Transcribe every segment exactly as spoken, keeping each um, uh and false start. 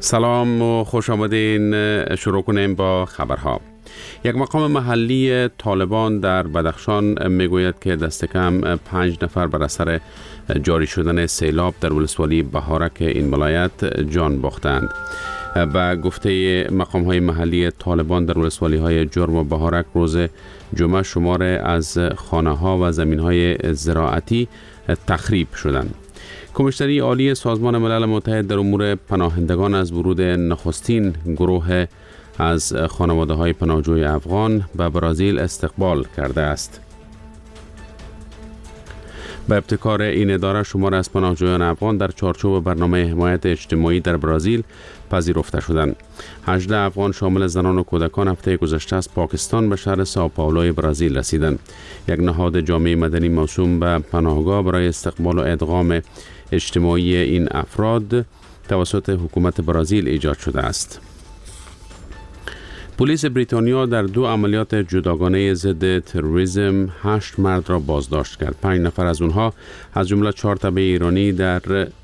سلام و خوش آمدین. شروع کنیم با خبرها. یک مقام محلی طالبان در بدخشان میگوید که دست کم پنج نفر بر اثر جاری شدن سیلاب در ولسوالی بهارک این ولایت جان باختند. و گفته مقام های محلی طالبان در ولسوالی های جرم و بهارک روز جمعه شمار از خانه ها و زمین های زراعتی تخریب شدند. کمیشنری عالی سازمان ملل متحد در امور پناهندگان از ورود نخستین گروه از خانواده های پناهجوی افغان به برزیل استقبال کرده است. به ابتکار این اداره شمار از پناهجویان افغان در چارچوب برنامه حمایت اجتماعی در برزیل پذیرفته شدند. هجده افغان شامل زنان و کودکان هفته گذشته از پاکستان به شهر سائو پائولو برزیل رسیدند. یک نهاد جامعه مدنی موسوم به پناهگاه برای استقبال و ادغام اجتماعی این افراد توسط حکومت برزیل ایجاد شده است. پلیس بریتانیا در دو عملیات جداگانه ضد تروریسم هشت مرد را بازداشت کرد. پنج نفر از اونها از جمله چهار تبع ایرانی در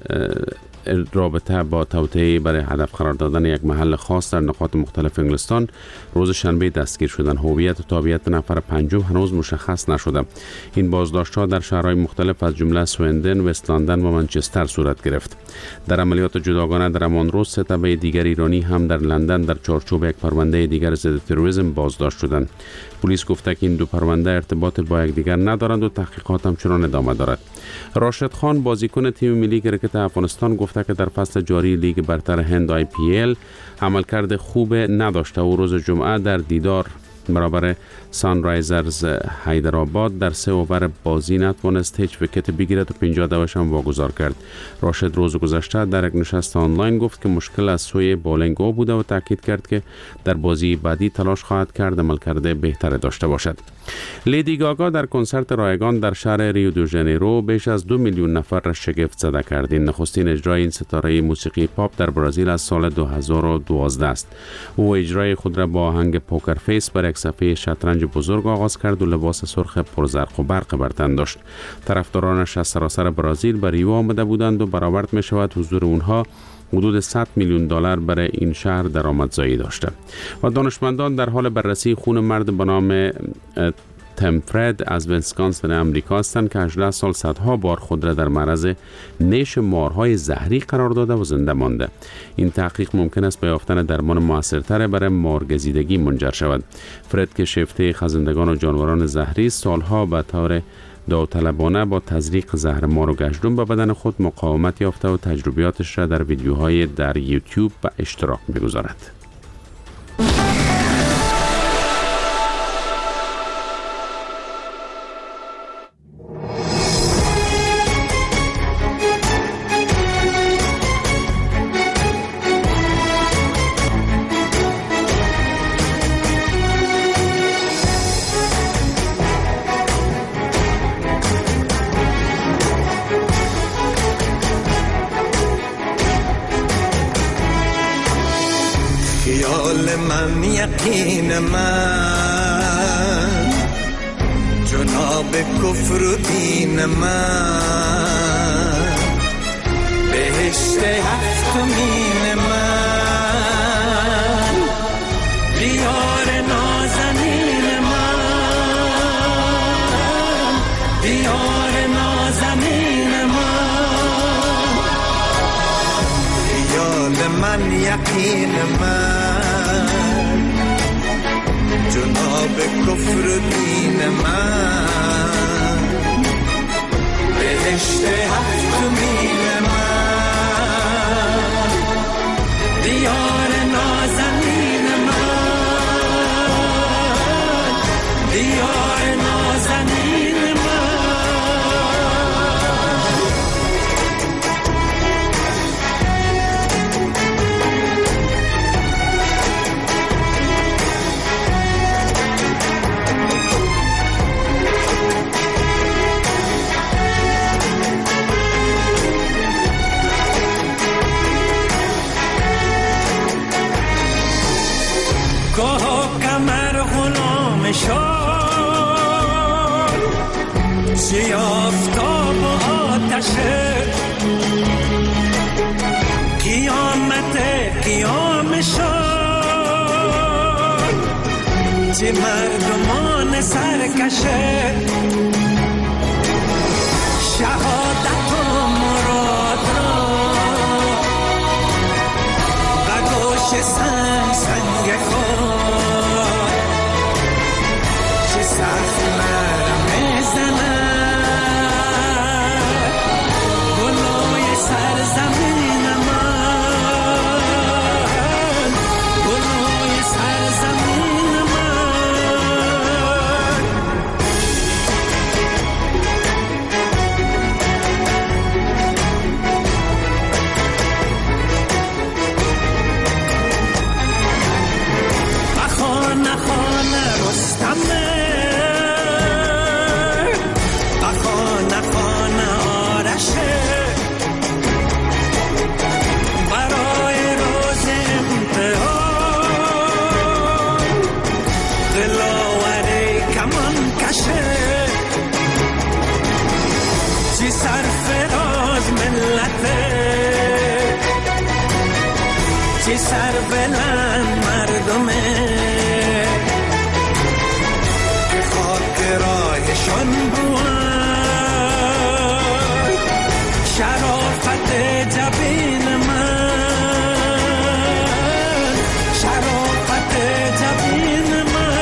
رابطه با توطئه برای هدف قرار دادن یک محل خاص در نقاط مختلف انگلستان روز شنبه دستگیر شدند. هویت و تابعیت نفر پنجم هنوز مشخص نشده. این بازداشت‌ها در شهرهای مختلف از جمله سوئندن، وست لندن و منچستر صورت گرفت. در عملیات جداگانه در همان روز سه تبع دیگر ایرانی هم در لندن در چارچوب یک پرونده دیگر ضد تروریسم بازداشت شدند. پلیس گفته که این دو پرونده ارتباط با یکدیگر ندارند و تحقیقات همچنان ادامه دارد. راشد خان بازیکن تیم ملی کرکت افغانستان گفته که در فصل جاری لیگ برتر هند آی پی ال عملکرد خوب نداشته و روز جمعه در دیدار برابر سانرایزرز حیدرآباد در سه اوور بازی نتوانست هیچ ویکت بگیرد و پنجاه دوش هم واگذار کرد. راشد روز گذشته در یک نشست آنلاین گفت که مشکل از سوی بولینگ او بوده و تاکید کرد که در بازی بعدی تلاش خواهد کرد عملکرد بهتر داشته باشد. لیدی گاگا در کنسرت رایگان در شهر ریو دو ژانیرو بیش از دو میلیون نفر را شگفت زده کرد. این نخستین اجرای این ستاره موسیقی پاپ در برزیل از سال دو هزار و دوازده است. او اجرای خود را با آهنگ پوکر فیس بر یک صفحه شطرنج بزرگ آغاز کرد و لباس سرخ پرزرق و برق بر تن داشت. طرفدارانش از سراسر برزیل به ریو آمده بودند و برآورد می شود حضور اونها حدود صد میلیون دلار برای این شهر درآمدزایی داشته. و دانشمندان در حال بررسی خون مرد به نام تم فرد از ویسکانسین امریکا هستند که هجده سال صدها بار خود را در معرض نیش مارهای زهری قرار داده و زنده مانده. این تحقیق ممکن است به یافتن درمان موثرتر برای مارگزیدگی منجر شود. فرد که شیفته خزندگان و جانوران زهری سالها به طور داوطلبانه با تزریق زهر مار و گژدم به بدن خود مقاومت یافته و تجربیاتش را در ویدیوهای در یوتیوب به اشتراک می‌گذارد. من یقین من جناب کفر و دین من بهشت هفتمین من دیار نازنین من دیار نازنین من خیال من یقین من جناب کفر دین من بهشت هفتمین من دیار نازنین من دیار نازنین چی آفتاب و آتشه قیامت ظلمت قیام شد چه مردمان سرکشه شهادت و مراد را و گوش سنگ سنگ خود چه سخت مرم زند گلای سرزمین من گلای سرزمین من بخانه خانه رستمه بخانه خانه آرشه برای روز امتحان دلاور کمان کشه چی سرفراز ملته چی سربلند مردمه که خاک راهشان بود شرافت جبین من شرافت جبین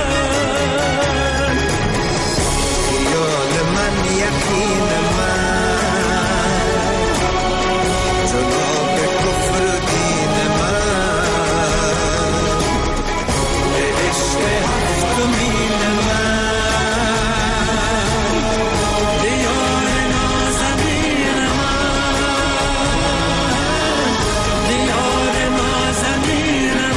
من خیال من یقین من جناب کفر دین من به عشق هفتمین من دیار نازنین من دیار نازنین من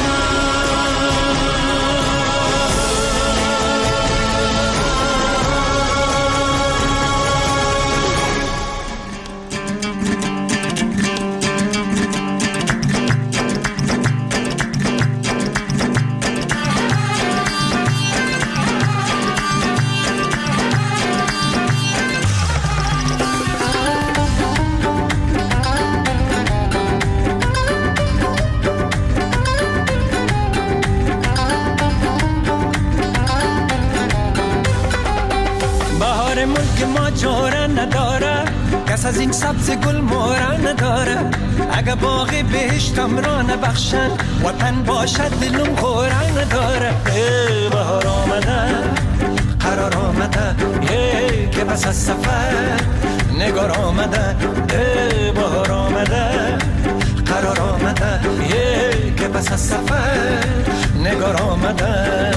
بهار ملک ما جوره نداره کس از این سبز گل موره نداره اگه باغی بهشتم را نبخشن وطن باشد دلم خوره نداره ای بهار آمده قرار آمده ای که بس از سفر نگار آمده ای بهار آمده قرار آمده ای که بس از سفر نگار آمده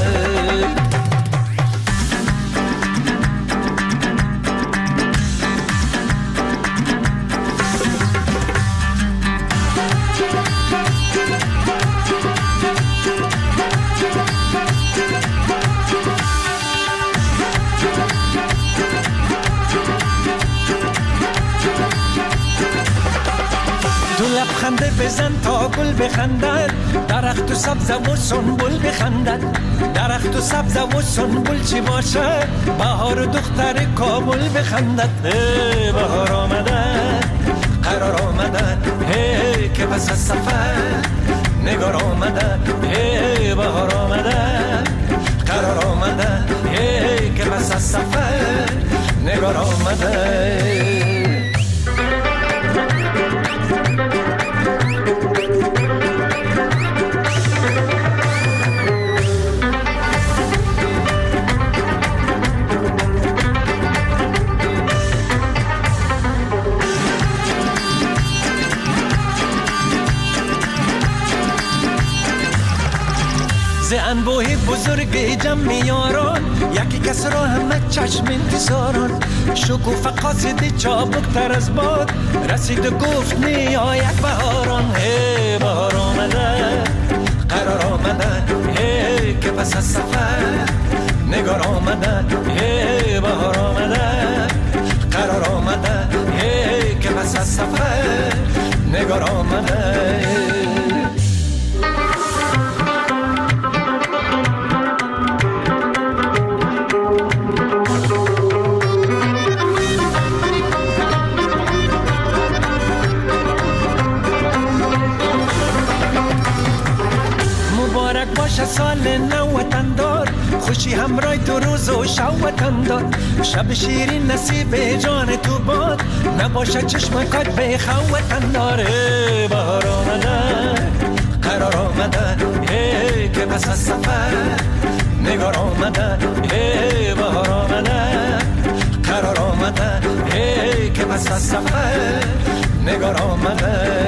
تو لبخنده بزن تا گل بخندد درخت و سبز و سنبل بخندد درخت و سبز و سنبل چی باشه بهار و دختر کابل بخندد ای بهار آمده قرار آمده ای که پس از سفر نگار آمده ای بهار آمده قرار آمده ای که پس از سفر نگار آمده ز انبوه بزرگ جمع یاران یکی کس را همه چشم انتظاران شکوفه قاصد چابک تر از باد رسید و گفت می آید بهاران ای بهار آمده قرار آمده ای که پس از سفر نگار آمده ای بهار آمده قرار آمده ای که پس از سفر نگار آمده باشه سال نو وطن دار، خوشی همراه تو روز و شب وطن دار. شب شیرین نصیب جان تو باد، نباشه چشم کات به خو وطن دار. بهار آمده قرار آمده که پس از سفر نگار آمده. بهار آمده قرار آمده که پس از سفر نگار آمده.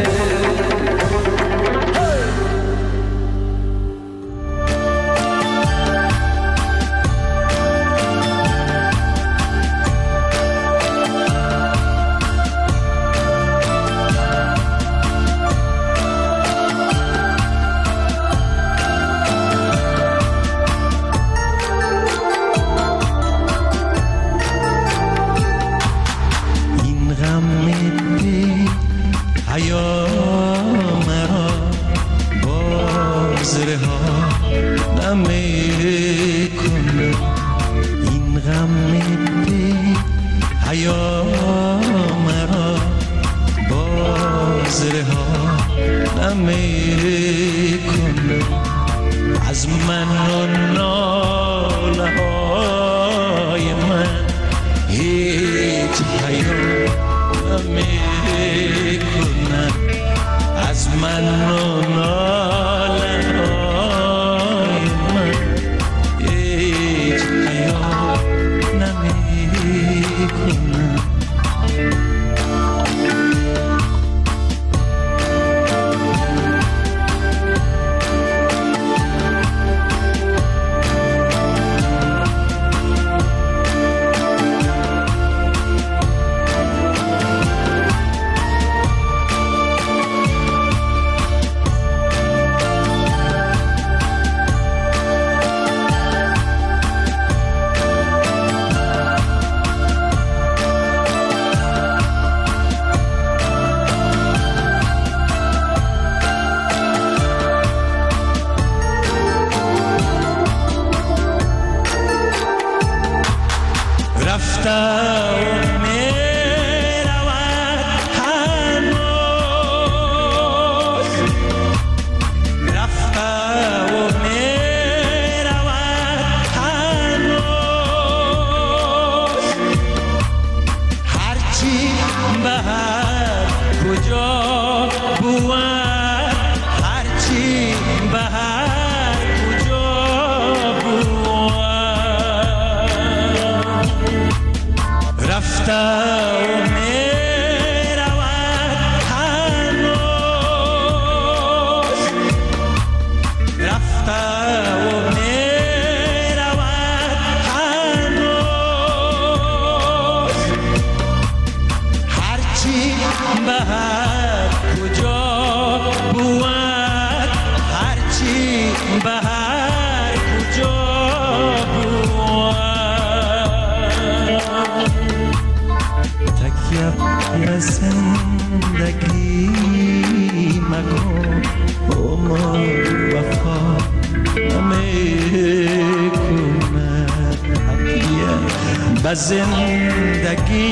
زندگی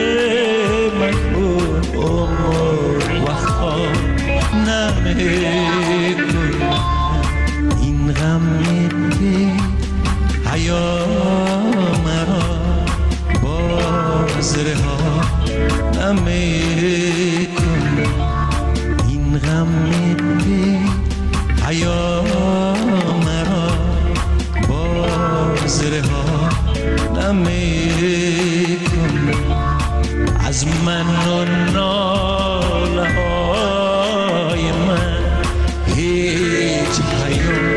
مکن عمر وفا نمیکن. این غم بی حیا مرا باز رها نمیکن. این غم بی حیا مرا باز رها نمیکن. از من و ناله های من هیچ حیا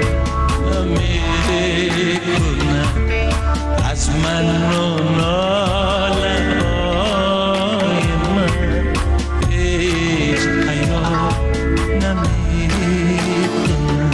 نمیکن. از من و ناله های من هیچ حیا نمیکن.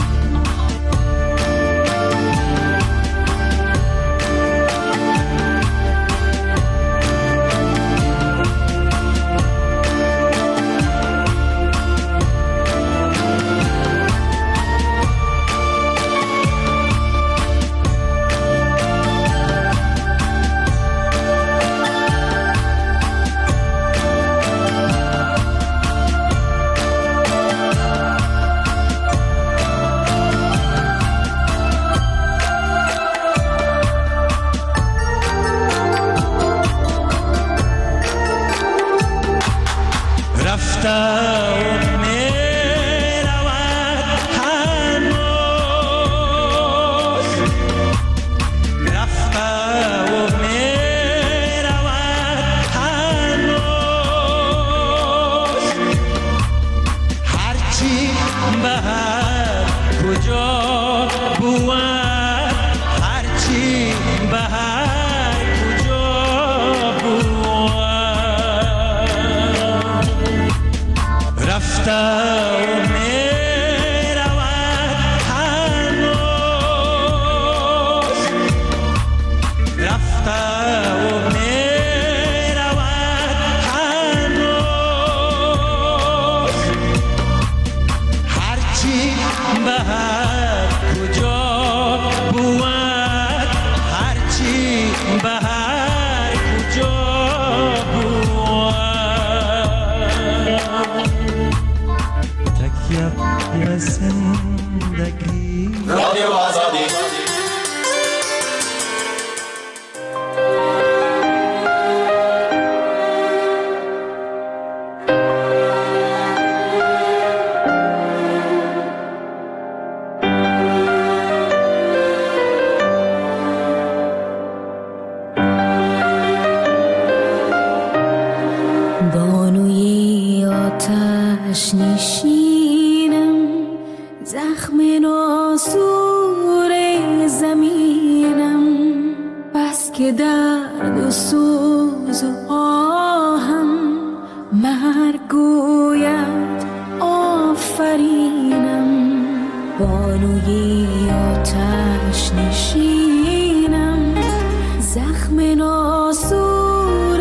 کجا بود هرچی به هر کجا بود رفته و می رود هنوز رفته و می رود هنوز هرچی به هر کجا بود هرچی به هر کجا بود تکیه به زندگی رادیو آزادی بانوی آتش نشینم زخم ناسور زمینم بس که درد و سوز و آهم مرگ گوید آفرینم بانوی آتش نشینم زخم ناسور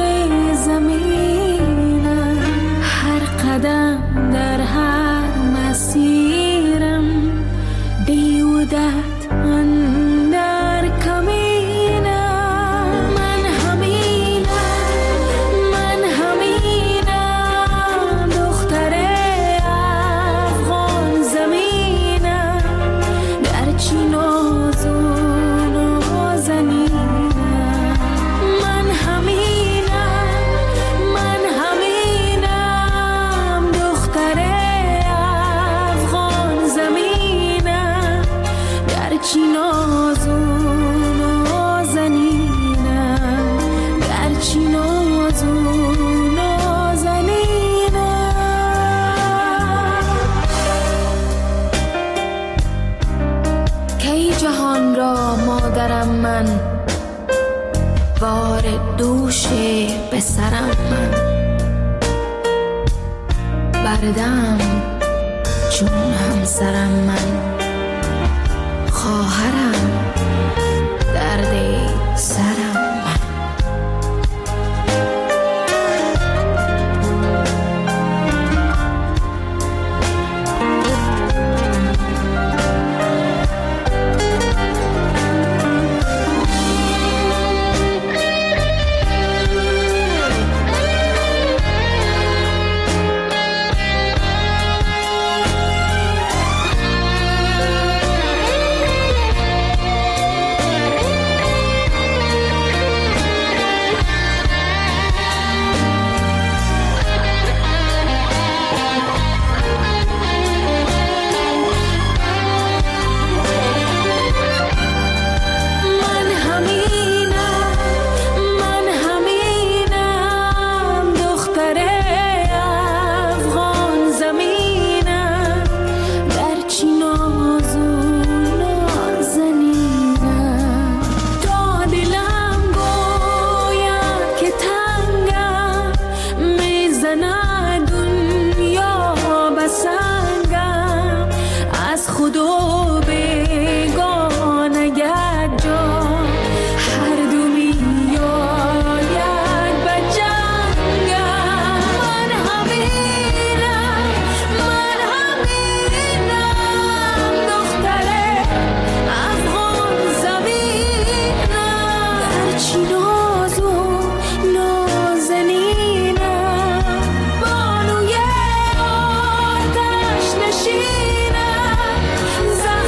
زمینم هر قدم در هر مسیرم بیودت اندر کمینم من همینم من همینم دختر افغان زمینم گرچه نازون و نازنینم من همینم من همینم دختر افغان زمینم گرچه نازون و نازنینم گرچه نازون و نازنینم کی جهان را مادرم من بار دوش به سرم من بردم چون همسرم من خواهرم درد سرم من زخم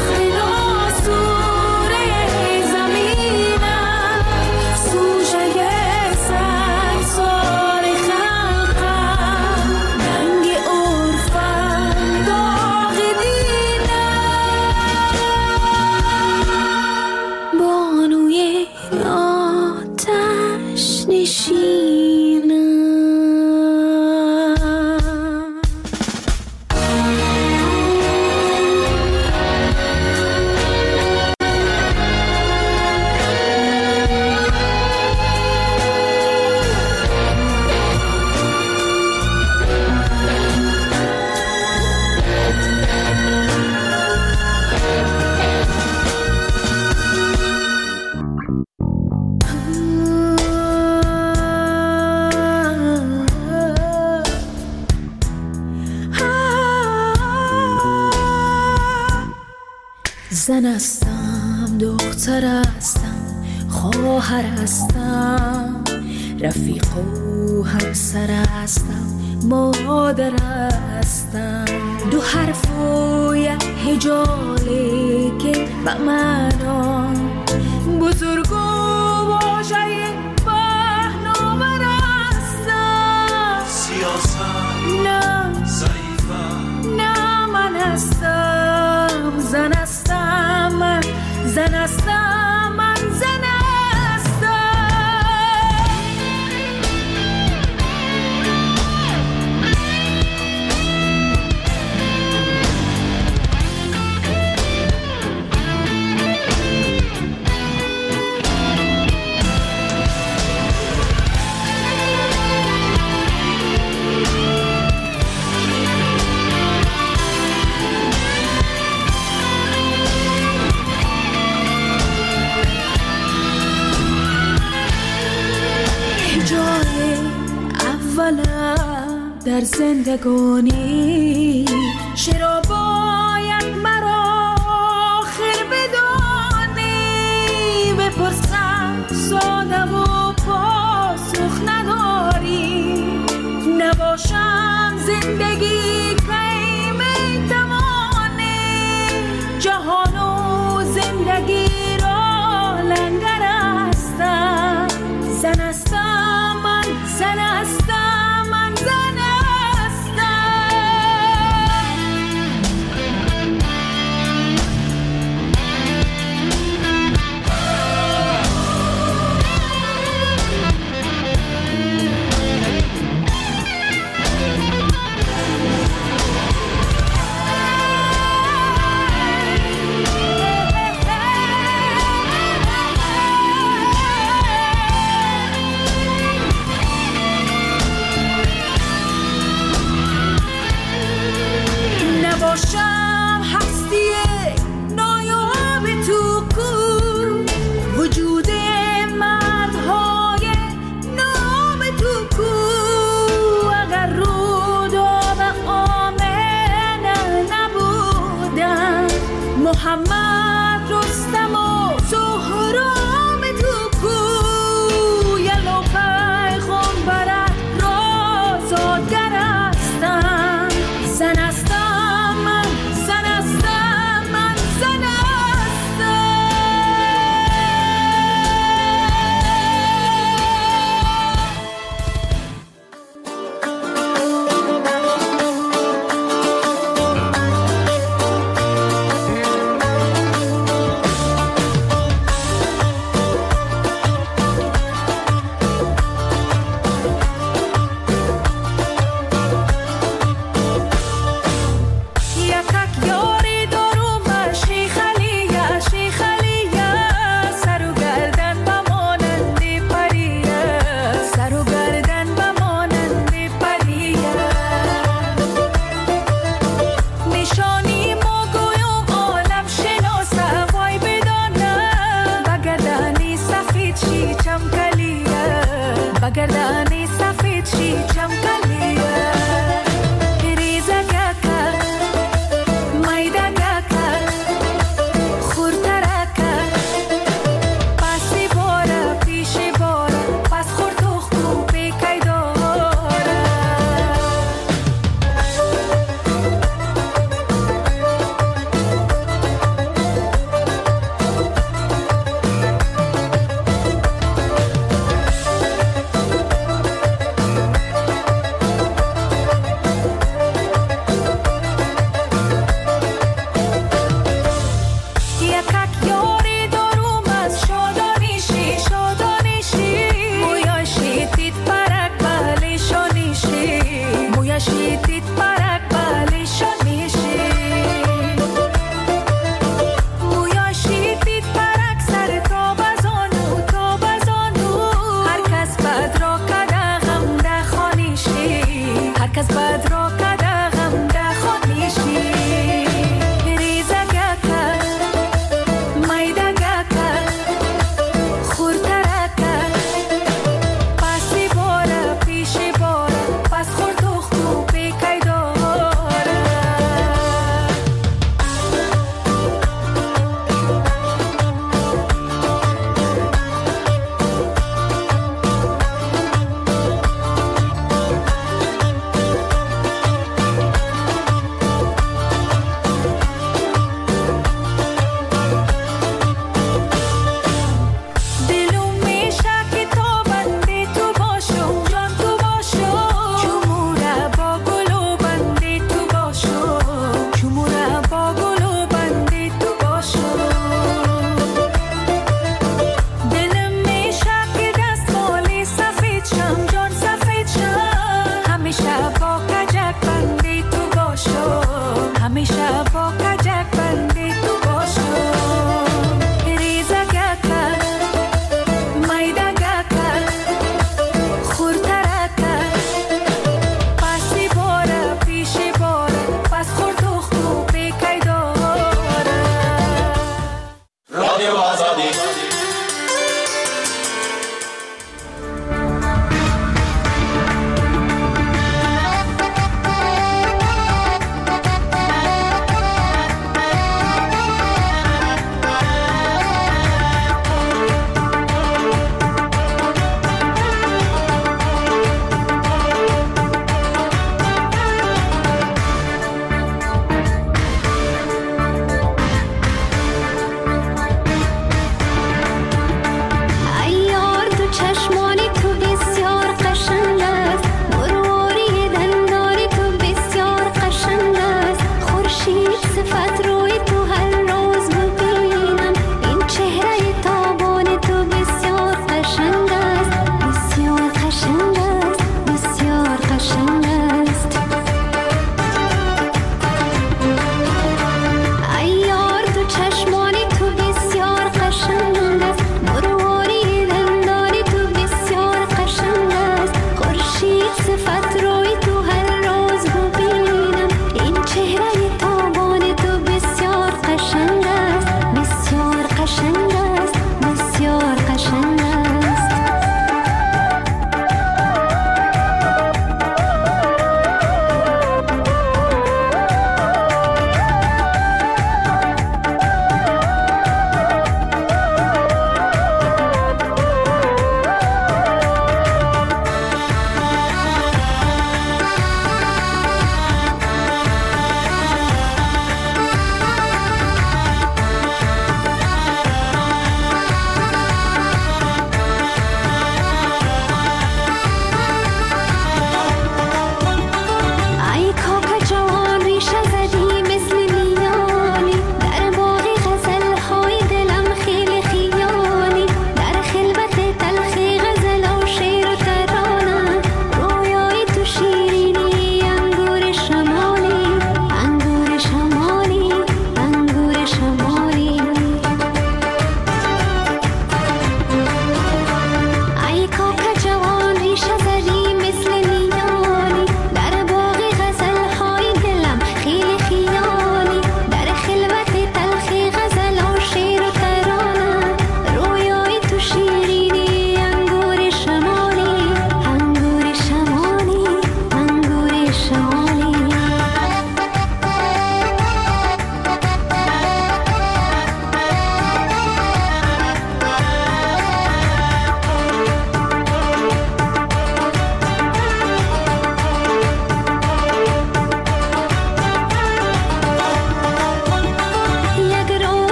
زن هستم، دختر هستم، خواهر هستم، رفیق و همسر هستم، مادر هستم. دو حرف و یک هجاله که به معنا بزرگ و واژه پهناور هستم. سیاست نه ضعیفم، نه من هستم، زن هستم، من زن هستم، من زن هستم. جای اولم در زندگانی چرا باید مرا آخر بدانی؟ بپرسم ساده و پاسخ نداری. نباشم زندگی کی میتوانی؟ جهان و زندگی را لنگر هستم. زن هستم، من زن هستم، من زن نباشم هستی نایاب تو کو، وجود مردهای نام تو کو. اگر رود و بخامه نبودم، محمد رستم و سهرام تو کو. یلو پیغمبرت را زادگر هستم. زن هستم، بگردانی سفید شی چمکلیه. ریزه گکه میده گکه خورتره که پسی باره پیشی باره پس خورد و خوبی که داره. با کجک بندی تو باشم ریزه گکه میده گکه خورترکه پسی باره پیشی باره پس خورد و خوب بیکی داره رادیو آزادی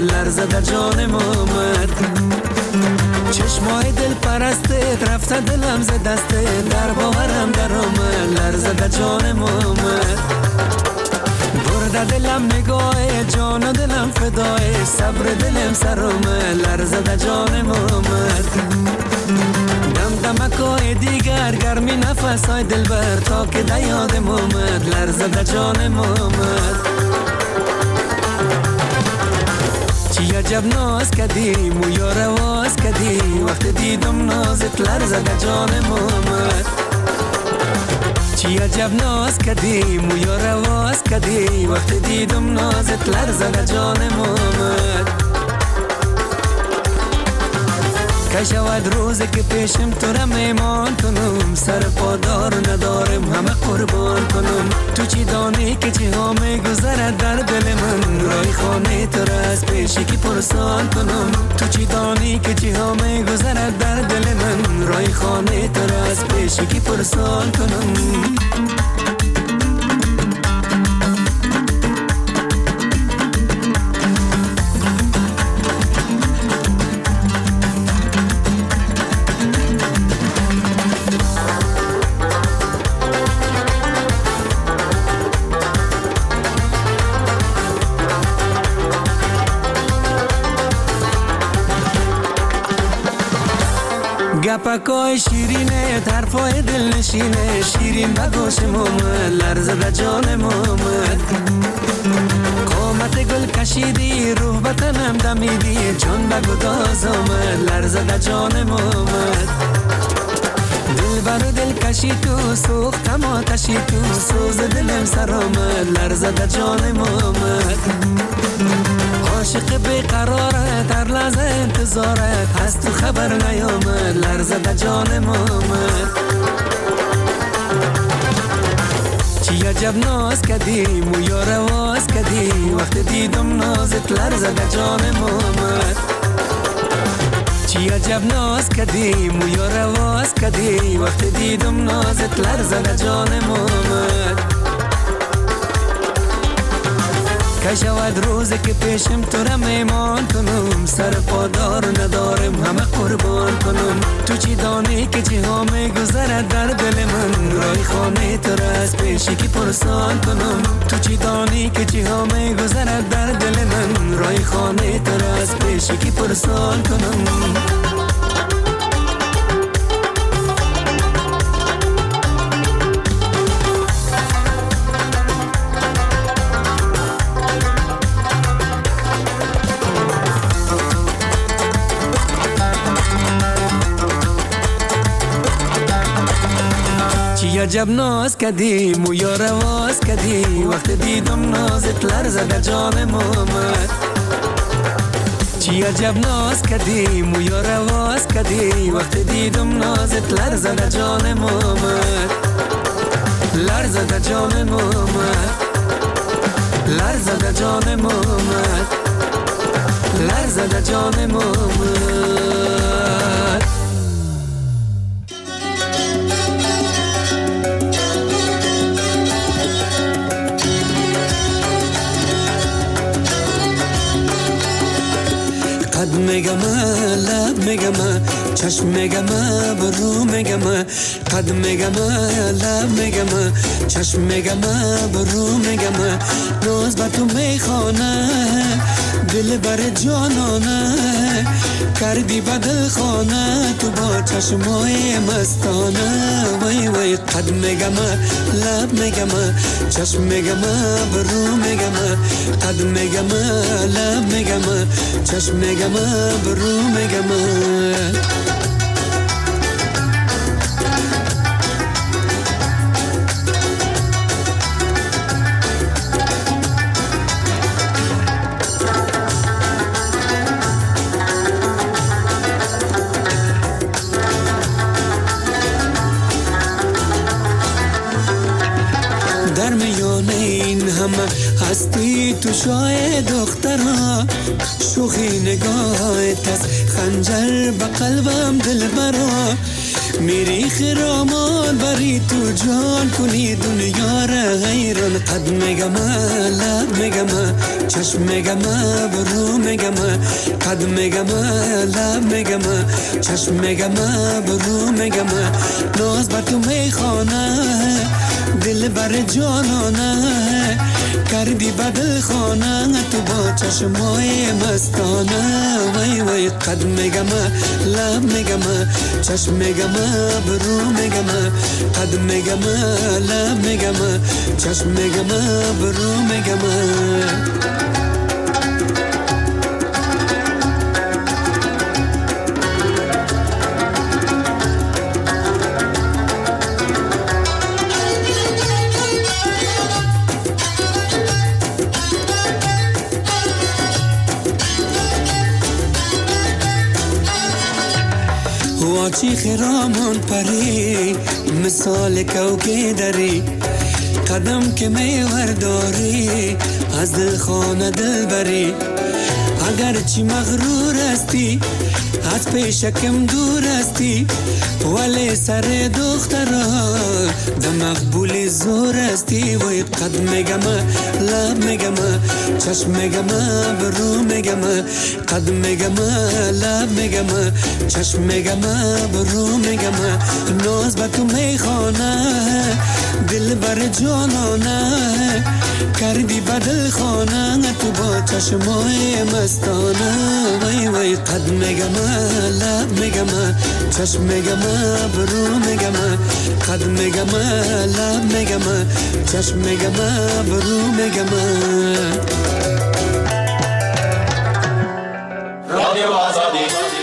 لرزه در جانم آمد. چشمای دل پرستت رفته دلم ز دستت، در باورم در آمد لرزه در جانم آمد. برده دلم نگاه جان و دلم فدای، صبر دلم سر آمد لرزه در جانم آمد. دم دمکای دیگر گرمی نفسای دلبر تا که در یادم آمد لرزه در جانم آمد. چی عجب ناز کردی مویا رواز کردی، وقت دیدم نازت لرزه در جانم آمد. چی عجب ناز کردی مویا رواز کردی، وقت دیدم نازت لرزه در جانم آمد. که شود روزی که پیشم تو را میمان کنم، سر پادار ندارم همه قربان کنم. تو چی دانی که چی ها میگذرد در دل من، رای خانه تو را از پیشی که پرسان کنم. تو چی دانی که چی ها میگذرد در دل من، رای خانه تو را از پیشی که پرسان کنم. گپکای شیرینه طرفای دل نشینه، شیرین بگوشم آمد لرزه در جانم آمد. قامت گل کشیدی روح بطنم دمیدی، جان بگداز آمد لرزه در جانم آمد. دل بر دل کشی تو سوختم آتشی تو، سوز دلم سر آمد لرزه در جانم آمد. عاشق بیقرارت هر لحظه انتظارت، هست تو خبر نیامد لرزه در جانم آمد. چی عجب ناز کردی مویا رواز کردی، وقت دیدم نازت لرزه در جانم آمد. چی عجب ناز کردی مویا رواز کردی، وقت دیدم نازت لرزه در جانم آمد. که شود روزی که پیشم تو را میمان کنم، سر پادار ندارم همه قربان کنم. تو چی دانی که چی ها میگذرد در دل من، رای خانه تو را از پیشی که پرسان کنم. تو چی دانی که چی ها میگذرد در دل من، رای خانه تو را از پیشی که پرسان کنم. چی عجب ناز کردی مویا رواز کردی، وقت دیدم نازت لرزه در جانم آمد. چی عجب ناز کردی مویا رواز کردی، وقت دیدم نازت لرزه در جانم آمد. لرزه در جانم آمد، لرزه در جانم آمد، لرزه در جانم آمد. قد میگم لب میگم چشم میگم برو میگم، قد میگم لب میگم چشم میگم برو میگم. روز با تو میخوانه دل بر جانانه، کردی بدل خانه تو با چشمای مستانه. وای وای قد میگم لب میگم چشم میگم برو میگم، قد میگم لب میگم چشم میگم برو میگم. در میان این همه هستی تو شای دخترها، شوخی نگاهت از خنجر به قلبم دل برا. میری خرامان بری تو جان کنی دنیا را غیران قد میگم لب میگم چشم میگم برو میگم قد میگم لب میگم چشم میگم برو میگم ناز بر تو میخوانه دل بر جانانه کردی بدل خانه تو با چشمای مستانه وای وای قد میگم لب میگم چشم میگم برو میگم قد میگم لب میگم چشم میگم برو میگم واچی خرامان پری مثال کوکه داری قدم که میور داری از دل خانه دل بری اگر چی مغرور هستی از پیشکم دور هستی ولی سر دخترا ده مقبول زور هستی وی قد میگم لب میگم چشم میگم برو میگم قد میگم لب میگم چشم میگم برو میگم ناز با تو میخوانه دل بر جانانه کردی بدل خانه تو با چشمای مستانه وی وی قد میگم لب میگم چشم میگم برو میگم قد میگم لب میگم چشم میگم برو میگم رادیو آزادی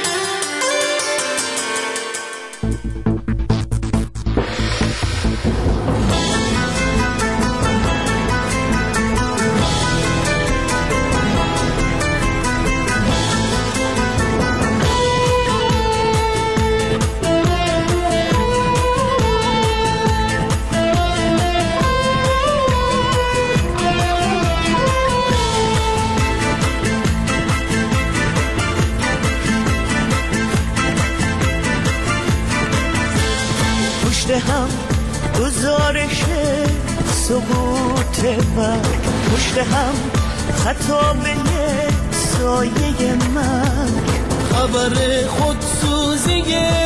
هم گزارش سقوط مرگ پشت هم خطابه سایه مرگ خبر خودسوزی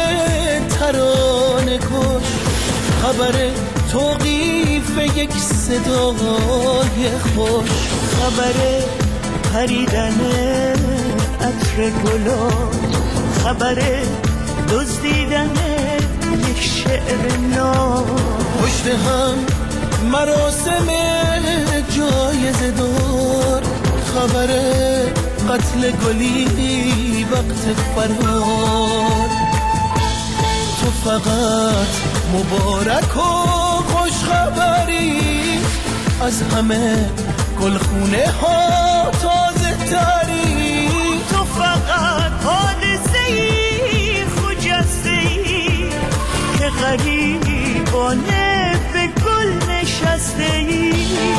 ترانه کش خبر توقیف یک صدای خوش خبر پریدن عطر گلا خبر دزدیدن یک شعر نام پشت هم مراسم جایزه دار خبر قتل گلی وقت فرار تو فقط مبارک و خوش خبری از همه گلخونه ها تازه تری تو فقط حادثه‌ای خجسته‌ای که غریبانه به گل نشسته‌ای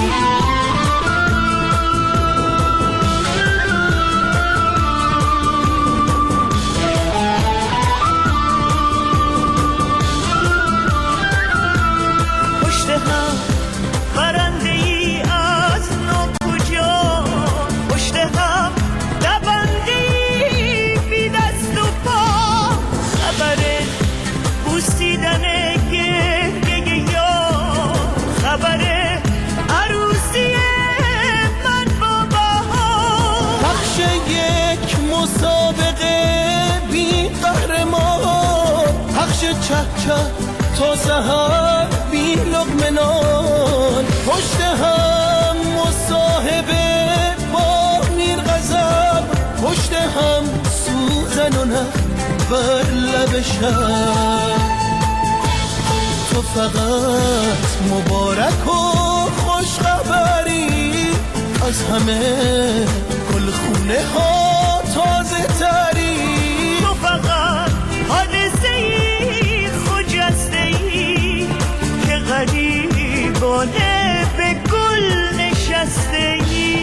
پشت هم برنده ای از ناکجا پشت هم دبنده ای بی دست و پا خبر بوسیدن گریه یا خبر عروسی من با بهار بخش یک مسابقه بی قهرمان پخش چه چه تا سحر بی لقمه نان پشت هم مصاحبه با میر غضب پشت هم سوزن و نه بر لب شب تو فقط مبارک و خوش خبری از همه گلخونه ها تازه تری تو فقط حادثه ای خجسته ای که غریبانه به گل نشسته ای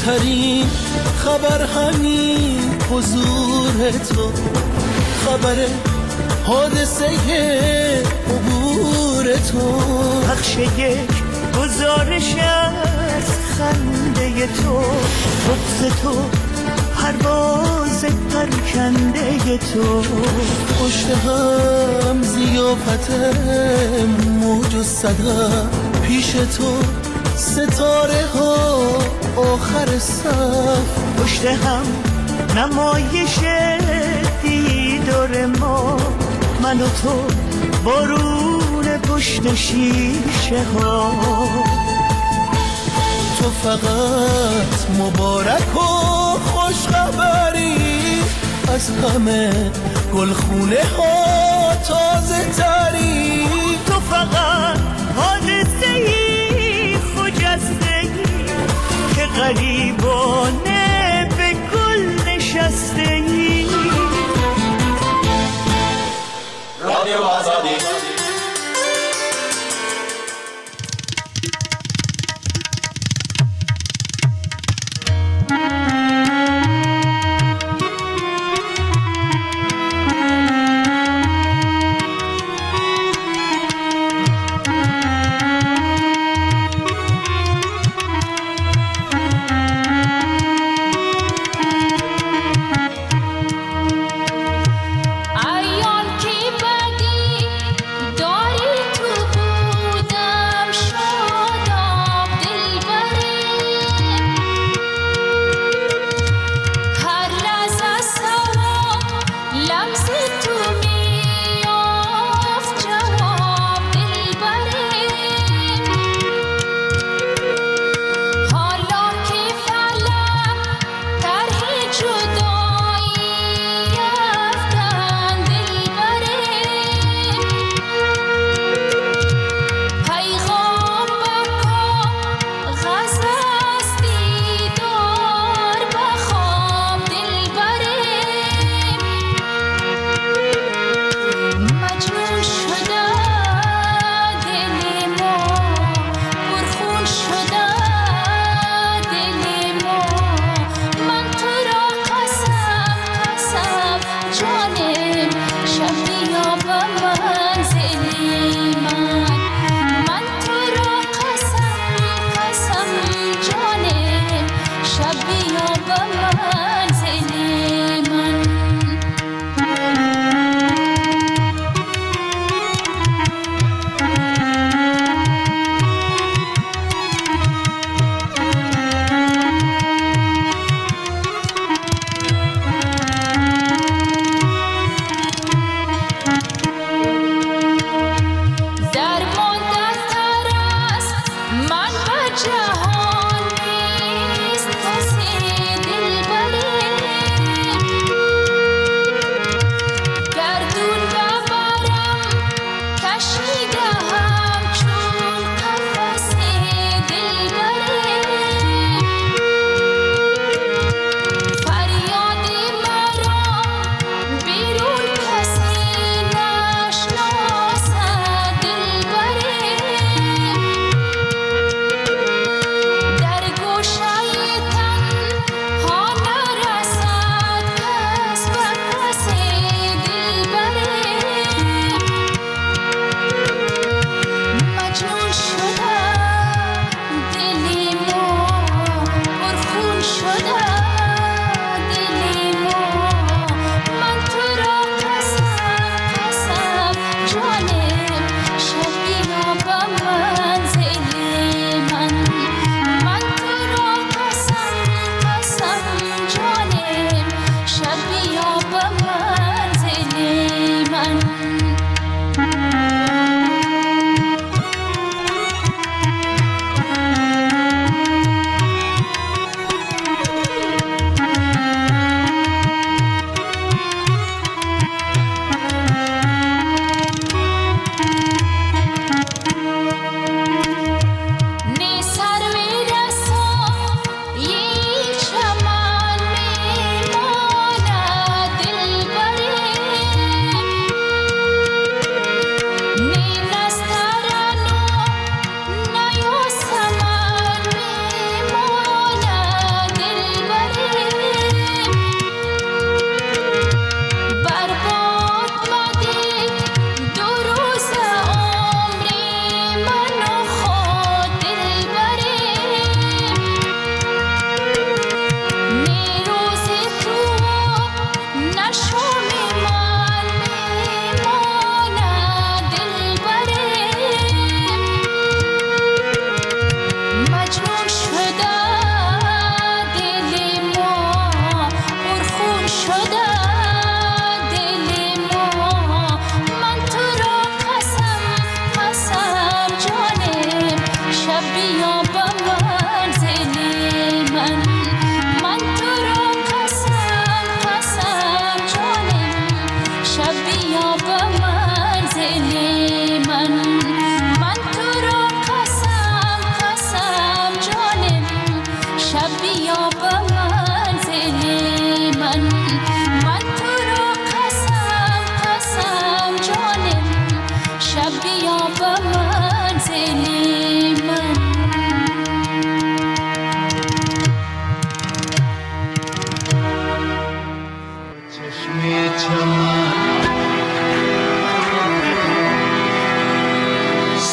بهترین خبر همین حضور تو، خبر حادثه عبور تو، پخش یک گزارش از خنده تو، بغض تو، پرواز پرکنده تو، پشت هم ضیافت موج و صدا، پیش تو ستاره ها آخر صف، پشت هم نمایش دیدار ما، من و تو بارون پشت شیشه ها. تو فقط مبارک و خوش خبری، از همه گلخونه ها تازه تری. تو فقط حادثه ای خجسته ای که غریبانه به گل نشسته ای. رادیو آزادی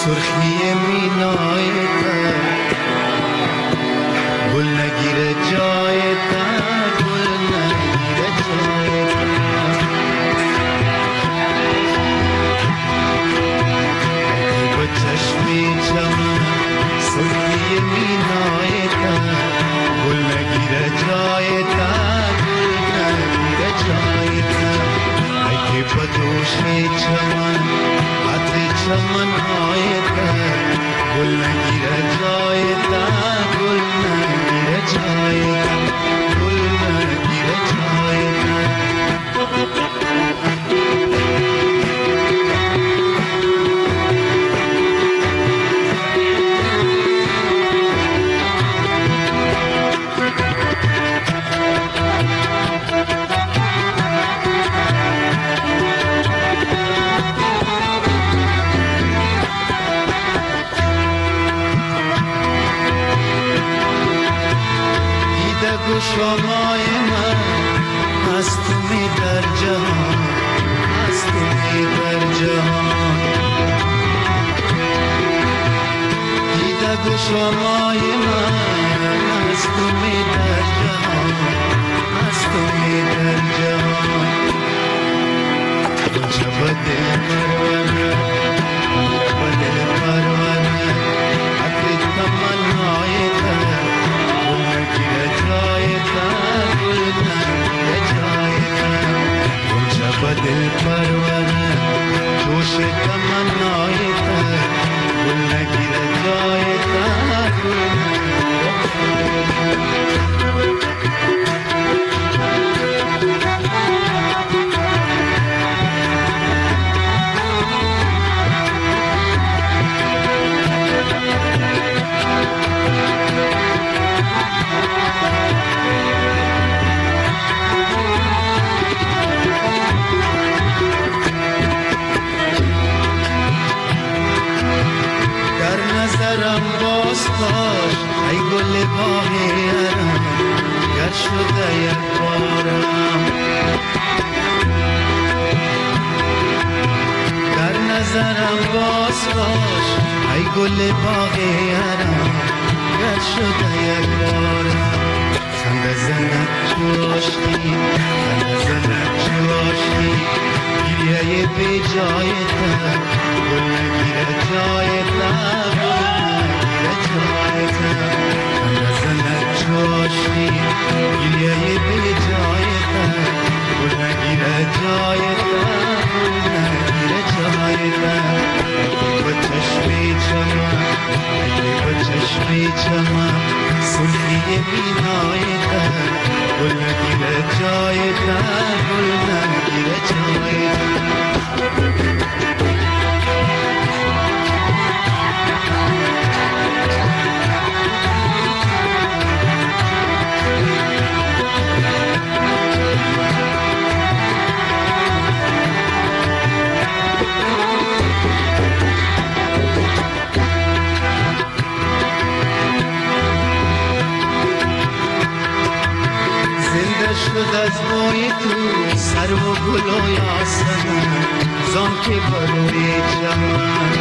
سرخی مینای تا گل نگیره جای تا گل نگیره جای تا با چشمی چمن سرخی مینای تا گل نگیره جای تا گل نگیره جای تا اگه با دوشی چمن عطر چمن های تا گل نگیره جای تا گل نگیره جای تا گل نگیره جای تا شمای من هست می در جهان هست می در جهان دیده گو شمای من هست می در جهان هست می در جهان جب دل پرونه جب دل پرونه حتی تمنای تا گل جای تا گل نگیره جای تا جب دل پرونه جوش تمنای تا گل نگیره جای تا گل نگیره جای تا نظرم باز باش ای گل باغ ارم گر شده یک بارم در نظرم باز باش ای گل باغ ارم گر شده یک بارم خنده زنک جوشی خنده زنک جوشی گریه بی جای تا گل نگیره جای تا جوشی گریه به جای تا گل نگیره جای تا گل نگیره جای تا با چشمی چمن با چشمی چمن سرخی مینای تا گل نگیره جای تا گل نگیره جای تا شد از بوی تو سر و گل و یاسمن زان که بروی چمن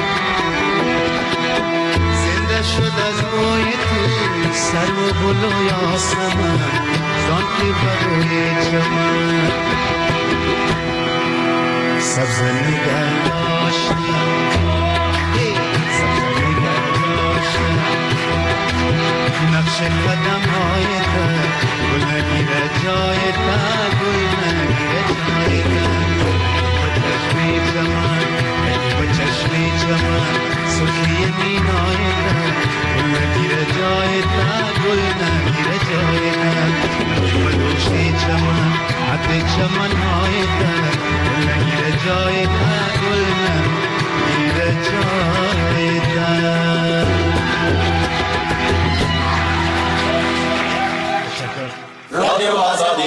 زنده شد از بوی تو سر و گل و یاسمن زان که بروی چمن سبز نگه داشتی سبز نگه داشتی نقش قدم های تا گل نگیره جای تا گل نگیره جای تا با چشمی چمن با چشمی چمن سرخی مینای تا گل نگیره جای تا گل نگیره جای تا با دوشی چمن حتی چمن های تا گل نگیره جای تا گل نگیره جای تا رادیو آزادی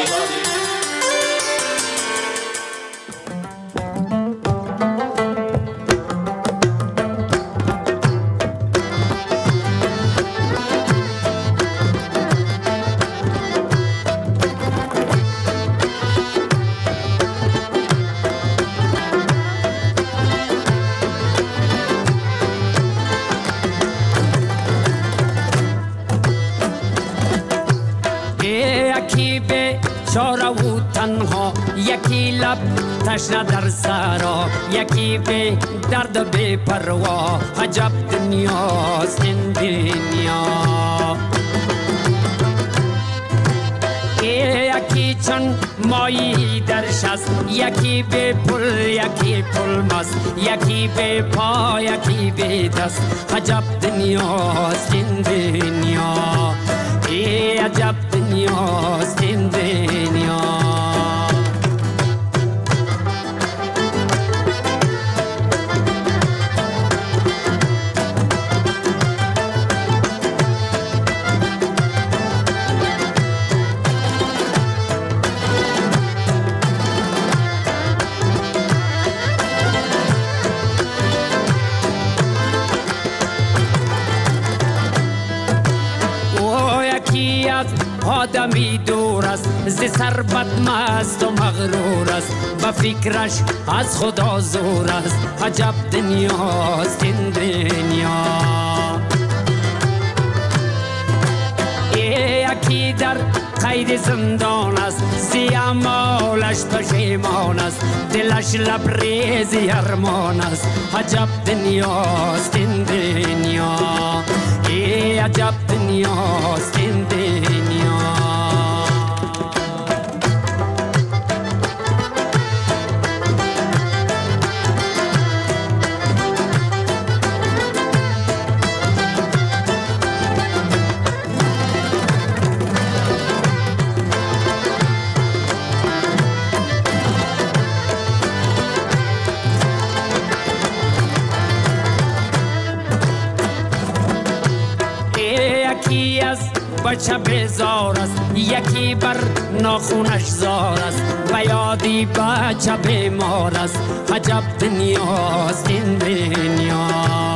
بیچاره و تنها، یکی لب تشنه در سرا، یکی به درد و به پروا. عجب دنیاست این دنیا. یکی چون مایی درش است، یکی به پل یکی پل مست، یکی به پا یکی به دست. عجب دنیاست این دنیا. ای عجب دنیاست این دنیا. آدمی دور است، ز ثروت مست و مغرور است، به فکرش از خدا زور است. عجب دنیاست این دنیا. یکی در قید زندان است، زی اعمالش پشیمان است، دلش لبریز ارمان است. عجب دنیاست این دنیا. ای عجب دنیاست این دنیا. بچه بیزار است، یکی بر ناخونش زار است، و یادی بچه بیمار است. عجب دنیاست این دنیا.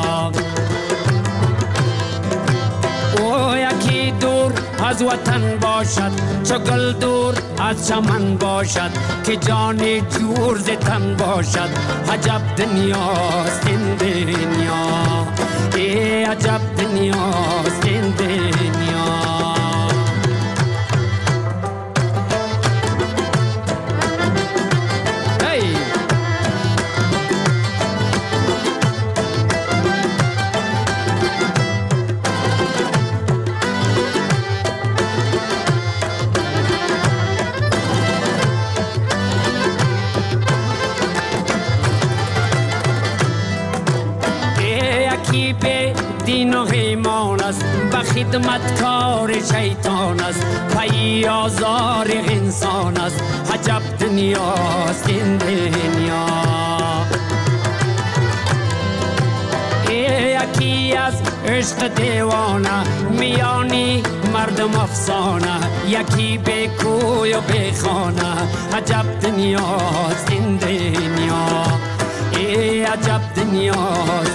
او یکی دور از وطن باشد، چو گل دور از چمن باشد، که جان جور ز تن باشد. عجب دنیاست این دنیا. ای عجب دنیاست این دنیا. دین و ایمان است، به خدمتکار شیطان است، پی آزار انسان است. عجب دنیاست این دنیا. یکی از عشق دیوانه، میانی مردم افسانه، یکی به کوی و به خانه. عجب دنیاست این دنیا. ای عجب دنیاست